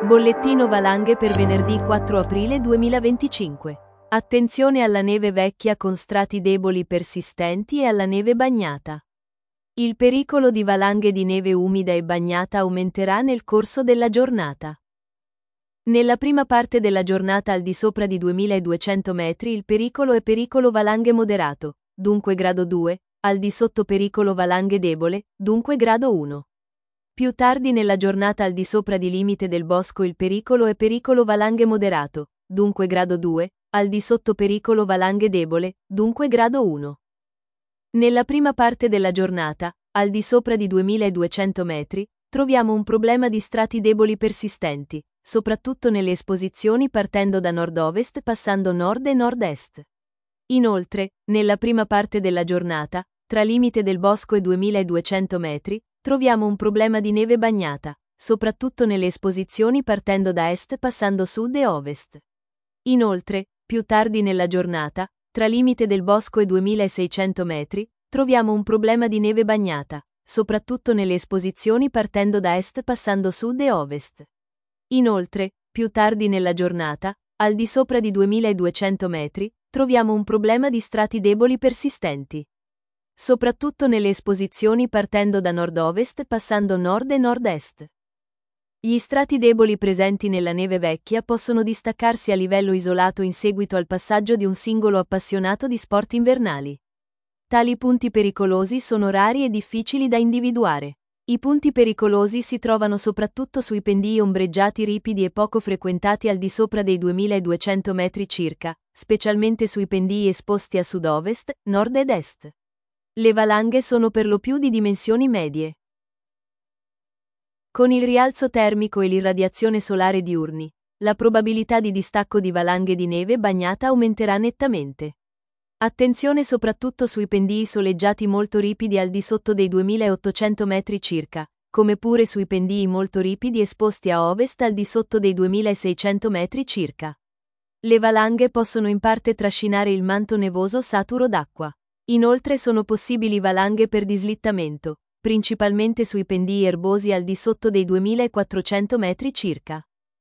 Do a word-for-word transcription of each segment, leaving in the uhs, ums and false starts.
Bollettino valanghe per venerdì quattro aprile duemilaventicinque. Attenzione alla neve vecchia con strati deboli persistenti e alla neve bagnata. Il pericolo di valanghe di neve umida e bagnata aumenterà nel corso della giornata. Nella prima parte della giornata al di sopra di duemiladuecento metri il pericolo è pericolo valanghe moderato, dunque grado due, al di sotto pericolo valanghe debole, dunque grado uno. Più tardi nella giornata al di sopra di limite del bosco il pericolo è pericolo valanghe moderato, dunque grado due, al di sotto pericolo valanghe debole, dunque grado uno. Nella prima parte della giornata, al di sopra di duemiladuecento metri, troviamo un problema di strati deboli persistenti, soprattutto nelle esposizioni partendo da nord-ovest passando nord e nord-est. Inoltre, nella prima parte della giornata, tra limite del bosco e duemiladuecento metri, troviamo un problema di neve bagnata, soprattutto nelle esposizioni partendo da est passando sud e ovest. Inoltre, più tardi nella giornata, tra limite del bosco e duemilaseicento metri, troviamo un problema di neve bagnata, soprattutto nelle esposizioni partendo da est passando sud e ovest. Inoltre, più tardi nella giornata, al di sopra di duemiladuecento metri, troviamo un problema di strati deboli persistenti, soprattutto nelle esposizioni partendo da nord-ovest passando nord e nord-est. Gli strati deboli presenti nella neve vecchia possono distaccarsi a livello isolato in seguito al passaggio di un singolo appassionato di sport invernali. Tali punti pericolosi sono rari e difficili da individuare. I punti pericolosi si trovano soprattutto sui pendii ombreggiati ripidi e poco frequentati al di sopra dei duemiladuecento metri circa, specialmente sui pendii esposti a sud-ovest, nord ed est. Le valanghe sono per lo più di dimensioni medie. Con il rialzo termico e l'irradiazione solare diurni, la probabilità di distacco di valanghe di neve bagnata aumenterà nettamente. Attenzione soprattutto sui pendii soleggiati molto ripidi al di sotto dei duemilaottocento metri circa, come pure sui pendii molto ripidi esposti a ovest al di sotto dei duemilaseicento metri circa. Le valanghe possono in parte trascinare il manto nevoso saturo d'acqua. Inoltre sono possibili valanghe per dislittamento, principalmente sui pendii erbosi al di sotto dei duemilaquattrocento metri circa.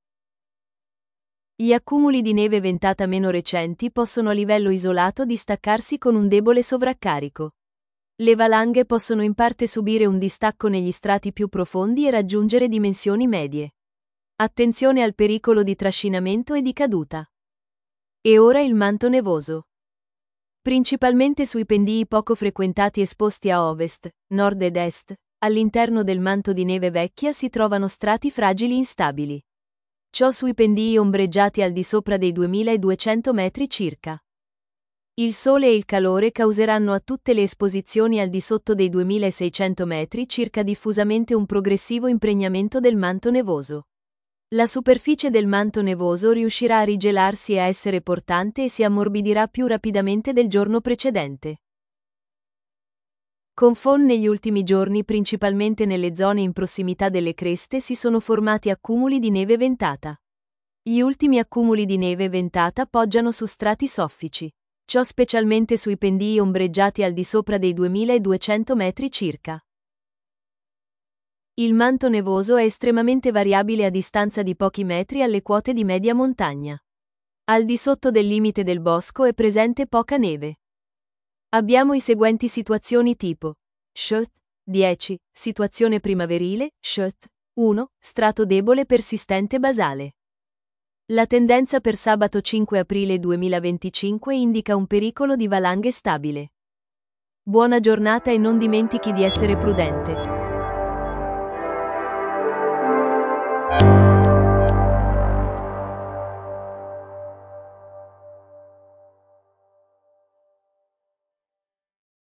Gli accumuli di neve ventata meno recenti possono a livello isolato distaccarsi con un debole sovraccarico. Le valanghe possono in parte subire un distacco negli strati più profondi e raggiungere dimensioni medie. Attenzione al pericolo di trascinamento e di caduta. E ora il manto nevoso. Principalmente sui pendii poco frequentati esposti a ovest, nord ed est, all'interno del manto di neve vecchia si trovano strati fragili instabili. Ciò sui pendii ombreggiati al di sopra dei duemiladuecento metri circa. Il sole e il calore causeranno a tutte le esposizioni al di sotto dei duemilaseicento metri circa diffusamente un progressivo impregnamento del manto nevoso. La superficie del manto nevoso riuscirà a rigelarsi e a essere portante e si ammorbidirà più rapidamente del giorno precedente. Con F O N negli ultimi giorni principalmente nelle zone in prossimità delle creste si sono formati accumuli di neve ventata. Gli ultimi accumuli di neve ventata poggiano su strati soffici. Ciò specialmente sui pendii ombreggiati al di sopra dei duemiladuecento metri circa. Il manto nevoso è estremamente variabile a distanza di pochi metri alle quote di media montagna. Al di sotto del limite del bosco è presente poca neve. Abbiamo i seguenti situazioni tipo: S H T dieci, situazione primaverile, S H T uno, strato debole persistente basale. La tendenza per sabato cinque aprile duemilaventicinque indica un pericolo di valanghe stabile. Buona giornata e non dimentichi di essere prudente.